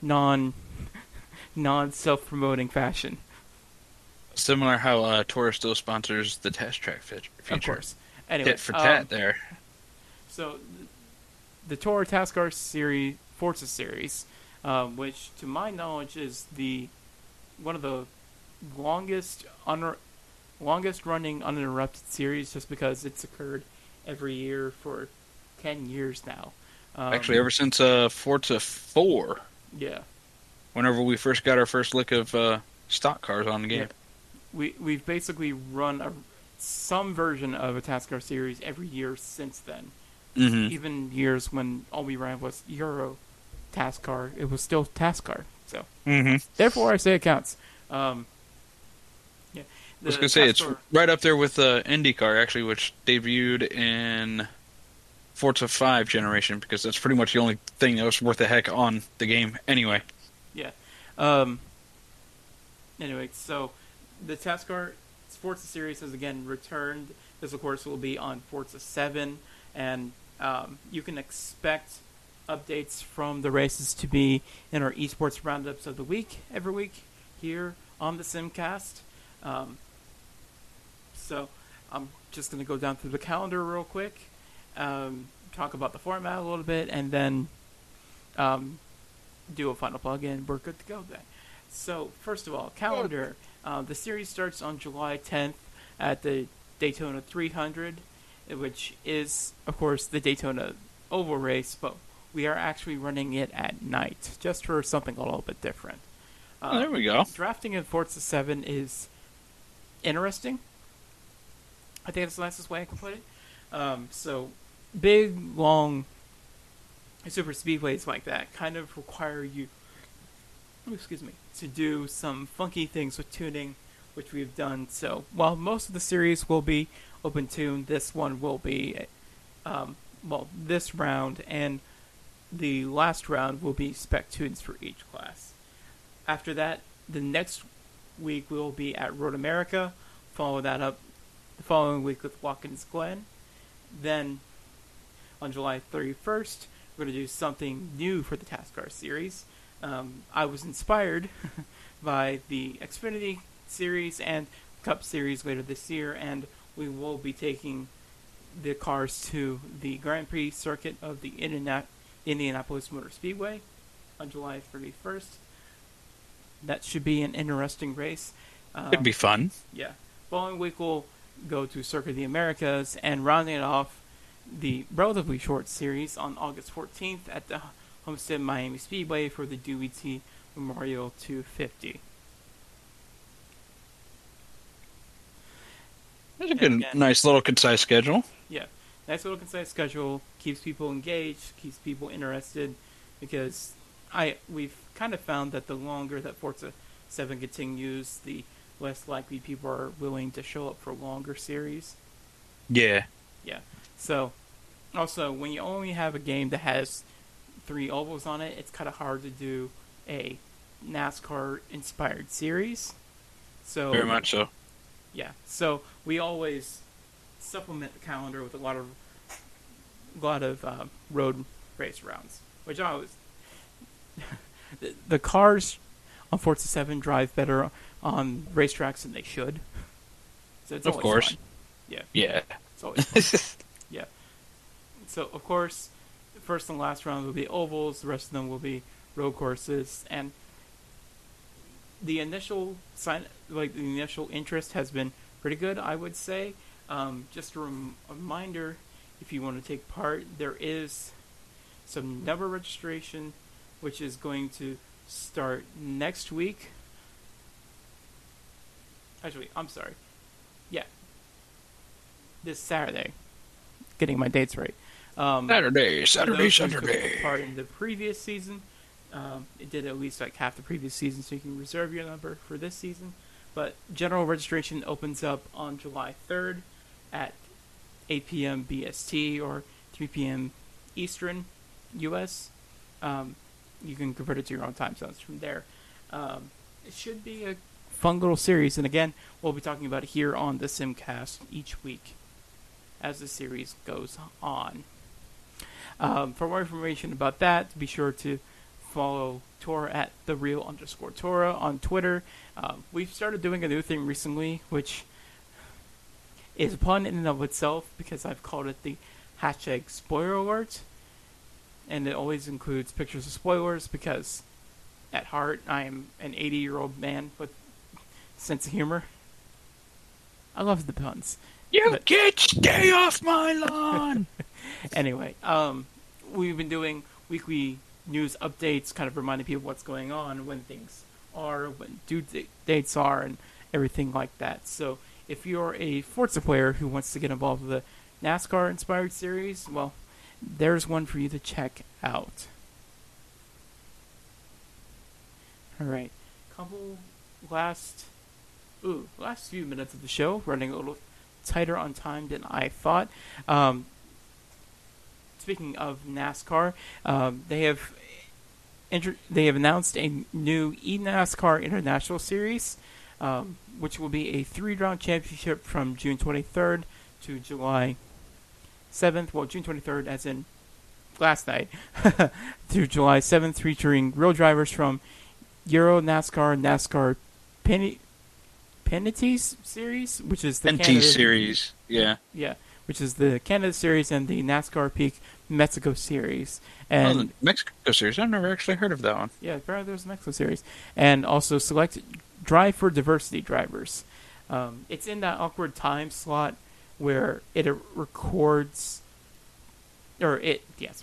non-self-promoting fashion. Similar how Toro still sponsors the Test Track feature. Of course. Anyway, Tit for tat there. So, the Toro TASCAR series, Forza series, which to my knowledge is one of the longest running uninterrupted series, just because it's occurred every year for 10 years now. Actually, ever since Forza 4. Yeah. Whenever we first got our first lick of stock cars on the game. Yeah. We've basically run some version of a TASCAR series every year since then. Mm-hmm. Even years when all we ran was Euro TASCAR, it was still TASCAR. So, Therefore, I say it counts. I was going to say, it's right up there with IndyCar, actually, which debuted in Forza 5 generation, because that's pretty much the only thing that was worth a heck on the game anyway. Yeah. Anyway, so the TASCAR Forza series has again returned. This, of course, will be on Forza 7, and you can expect updates from the races to be in our esports roundups of the week, every week, here on the Simcast. So I'm just going to go down through the calendar real quick, talk about the format a little bit, and then do a final plug-in. We're good to go then. So, first of all, calendar. The series starts on July 10th at the Daytona 300, which is, of course, the Daytona oval race, but we are actually running it at night, just for something a little bit different. There we go. Drafting in Forza 7 is interesting. I think that's the nicest way I can put it. So, big, long super speedways like that kind of require you, to do some funky things with tuning, which we've done. So, while most of the series will be open tune, this one will be, this round and the last round will be spec tunes for each class. After that, the next week we'll be at Road America. Follow that up the following week with Watkins Glen. Then, on July 31st, we're going to do something new for the TASCAR series. I was inspired by the Xfinity series and Cup series later this year, and we will be taking the cars to the Grand Prix circuit of the Indianapolis Motor Speedway on July 31st. That should be an interesting race. It'd be fun. Yeah. Following week, we'll go to Circuit of the Americas, and rounding it off, the relatively short series on August 14th at the Homestead Miami Speedway for the Dewey T Memorial 250. That's a good, nice little concise schedule. Yeah, nice little concise schedule. Keeps people engaged, keeps people interested, because we've kind of found that the longer that Forza 7 continues, the less likely people are willing to show up for longer series. Yeah. Yeah. So, also, when you only have a game that has 3 ovals on it, it's kind of hard to do a NASCAR-inspired series. So very much so. Yeah. So we always supplement the calendar with a lot of road race rounds, which I always the cars on Forza 7 drive better on racetracks than they should. So it's of always course. fun. Yeah. Yeah. It's always fun. Yeah. So, of course, the first and last round will be ovals. The rest of them will be road courses. And the initial the initial interest has been pretty good, I would say. Just a reminder, if you want to take part, there is some number registration, which is going to start next week. Actually, I'm sorry. Yeah. This Saturday. Getting my dates right. Saturday. Took part in the previous season. It did at least like half the previous season, so you can reserve your number for this season. But general registration opens up on July 3rd at 8 p.m. BST or 3 p.m. Eastern U.S. You can convert it to your own time zones from there. It should be a fun little series, and again, we'll be talking about it here on the Simcast each week as the series goes on. For more information about that, be sure to follow Tora at @thereal_Tora on Twitter. We've started doing a new thing recently, which is a pun in and of itself because I've called it the hashtag spoiler alert. And it always includes pictures of spoilers because at heart I am an 80-year-old man with a sense of humor. I love the puns. You kids, stay off my lawn! Anyway, we've been doing weekly news updates, kind of reminding people what's going on, when things are, when due dates are, and everything like that. So if you're a Forza player who wants to get involved with a NASCAR-inspired series, well, there's one for you to check out. Alright, last few minutes of the show, running a little tighter on time than I thought. Speaking of NASCAR, they have announced a new eNASCAR International Series, which will be a 3-round championship from June 23rd to July 7th. Well, June 23rd, as in last night, through July 7th, featuring real drivers from Euro NASCAR Penalties Series, which is the Canada Series, yeah, which is the Canada Series, and the NASCAR Peak Mexico Series. And the Mexico Series, I've never actually heard of that one. Yeah, apparently there's a Mexico Series, and also select Drive for Diversity drivers. It's in that awkward time slot where it records, it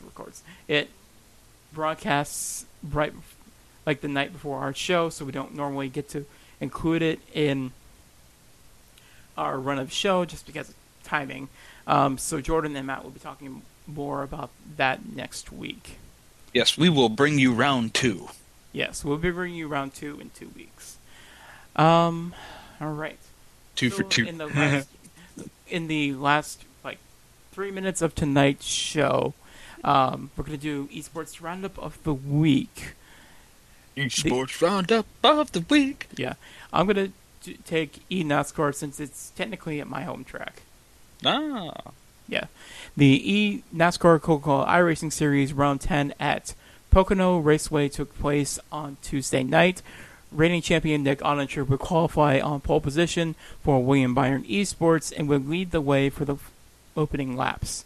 broadcasts right like the night before our show, so we don't normally get to include it in our run of show just because of timing. So Jordan and Matt will be talking more about that next week. Yes, we will bring you round 2. Yes, we'll be bringing you round 2 in 2 weeks. All right. 2 for 2. In the last 3 minutes of tonight's show, we're going to do Esports Roundup of the Week. Esports Roundup of the Week. Yeah. I'm going to take eNASCAR since it's technically at my home track. Ah. Yeah. The eNASCAR Coca-Cola iRacing Series Round 10 at Pocono Raceway took place on Tuesday night. Reigning champion Nick Ottinger would qualify on pole position for William Byron Esports and would lead the way for the opening laps.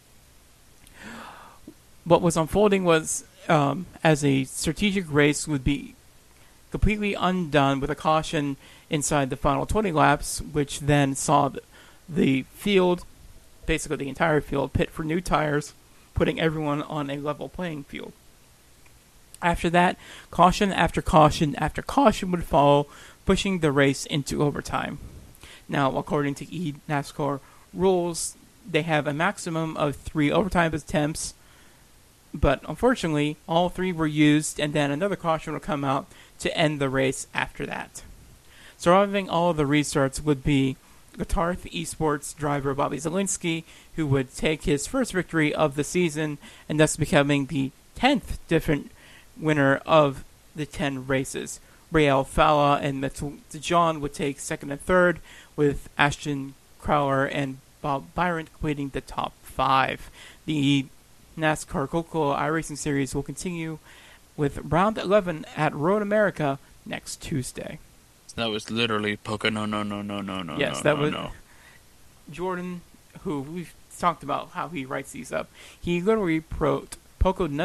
What was unfolding was as a strategic race would be completely undone with a caution inside the final 20 laps, which then saw the field, basically the entire field, pit for new tires, putting everyone on a level playing field. After that, caution after caution after caution would follow, pushing the race into overtime. Now, according to eNASCAR rules, they have a maximum of 3 overtime attempts, but unfortunately, all 3 were used, and then another caution would come out to end the race after that. Surviving all of the restarts would be Qatar Esports driver Bobby Zielinski, who would take his first victory of the season, and thus becoming the 10th different winner of the 10 races. Rael Falla and Mitchell DeJohn would take second and third, with Ashton Crowler and Bob Byron completing the top 5. The NASCAR Coca-Cola iRacing Series will continue with round 11 at Road America next Tuesday. That was literally Pocono. No. Yes, that was Jordan, who we've talked about how he writes these up. He literally wrote Poco, no.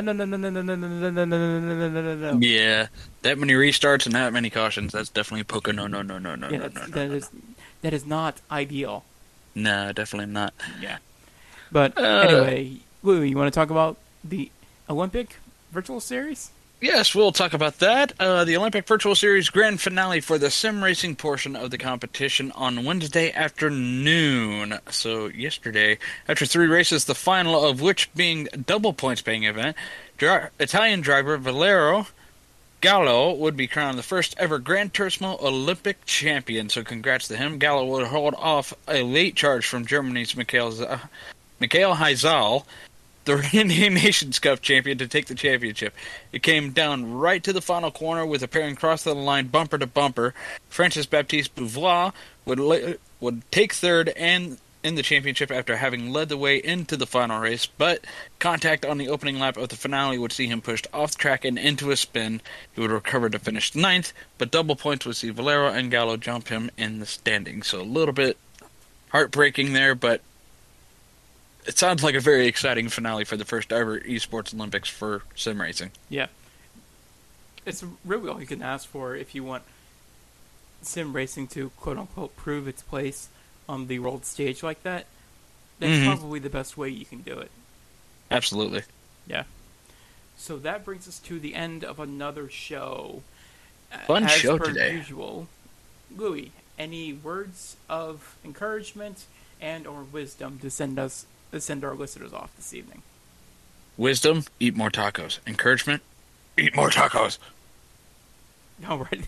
Yeah, that many restarts and that many cautions, that's definitely Poco, no. That is not ideal. No, definitely not. Yeah. But anyway, Lou, you want to talk about the Olympic Virtual Series? Yes, we'll talk about that. The Olympic Virtual Series grand finale for the sim racing portion of the competition on Wednesday afternoon. So yesterday, after 3 races, the final of which being a double points paying event, Italian driver Valerio Gallo would be crowned the first ever Gran Turismo Olympic champion. So congrats to him. Gallo would hold off a late charge from Germany's Michael Heisel, the Indian Nations Cup champion, to take the championship. It came down right to the final corner with a pairing cross the line bumper to bumper. Francis Baptiste Beauvois would take third and in the championship after having led the way into the final race, but contact on the opening lap of the finale would see him pushed off the track and into a spin. He would recover to finish 9th, but double points would see Valerio and Gallo jump him in the standings. So a little bit heartbreaking there, but it sounds like a very exciting finale for the first ever esports Olympics for sim racing. Yeah. It's really all you can ask for if you want sim racing to quote-unquote prove its place on the world stage like that. That's probably the best way you can do it. Absolutely. Yeah. So that brings us to the end of another show. Fun As show per today. Usual, Louis, any words of encouragement and or wisdom to send our listeners off this evening? Wisdom, eat more tacos. Encouragement, eat more tacos. All right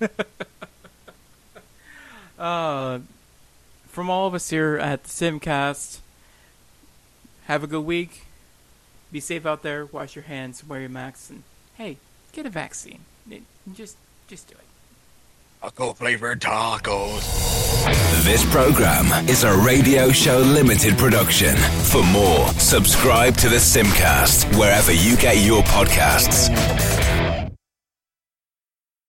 then. From all of us here at the Simcast, have a good week. Be safe out there. Wash your hands. Wear your masks. And hey, get a vaccine. Just do it. Taco flavored tacos. This program is a Radio Show Limited production. For more, subscribe to the Simcast wherever you get your podcasts.